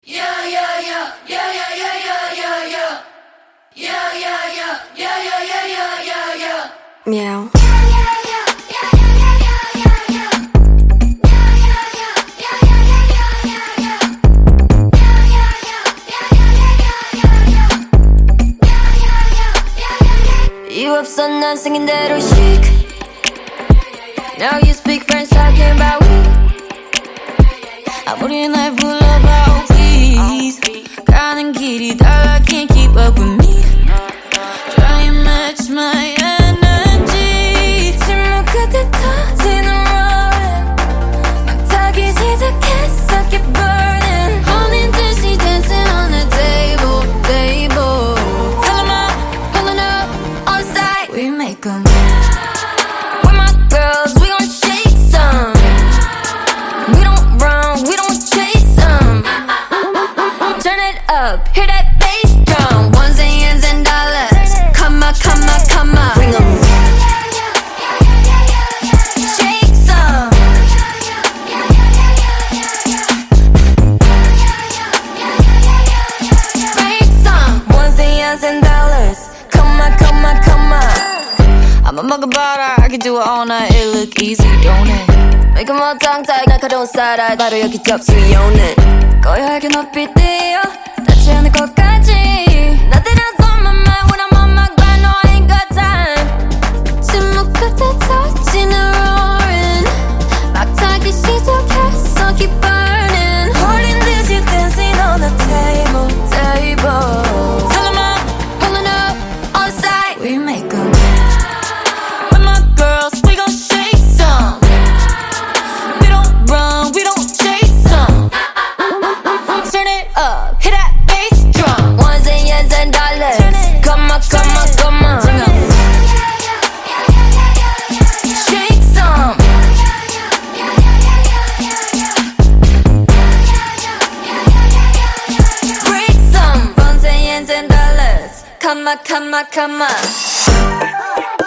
Yeah, yeah, yeah, yeah, yeah, yeah, yeah, yeah, yeah. Yeah, yeah, yeah, yeah, yeah, yeah, yeah, yeah, yeah. Meow. You 없어 난 생긴 대로 chic. Now you speak French talking about we. 아무리 날 불러봐 please. 가는 길이 달라 can't keep up with me. Try and match my energy. 침묵 끝에 터지는 roaring. 막 타기 시작했어 keep burning. 홀린 듯이 dancing on the table, table. Tell 'em I'm pulling up on site. We make 'em. We're my girls, we gon' shake some. We don't run, we don't chase some. Turn it up, hear that bass drum. Ones and years and dollars. Come on, come on, come on. Bring 'em. Shake some. Break some. Ones and years and dollars. Come on, come on, come on. I'm a mug about her, I can do it all night. It look easy, don't it? Make 'em all tongue-tied, 날카로운 사라. 바로 여기 접수 요는. 고요하게 높이 뛰어 닿지 않을 것까지. Nothing else on my mind when I'm on my grind. No, I ain't got time. 침묵 끝에 터지는 roaring. 막 타기 시작했어 keep burning. 홀린 듯이 dancing on the table, table. Tell 'em I'm pulling up on site. We make 'em. With my girls, we gon' shake some. We don't run, we don't chase some. Turn it up, hit that bass drum. Ones and years and dollars. Come on, come on, come on. Shake some. Break some. Ones and years and dollars. Come on, come on, come on.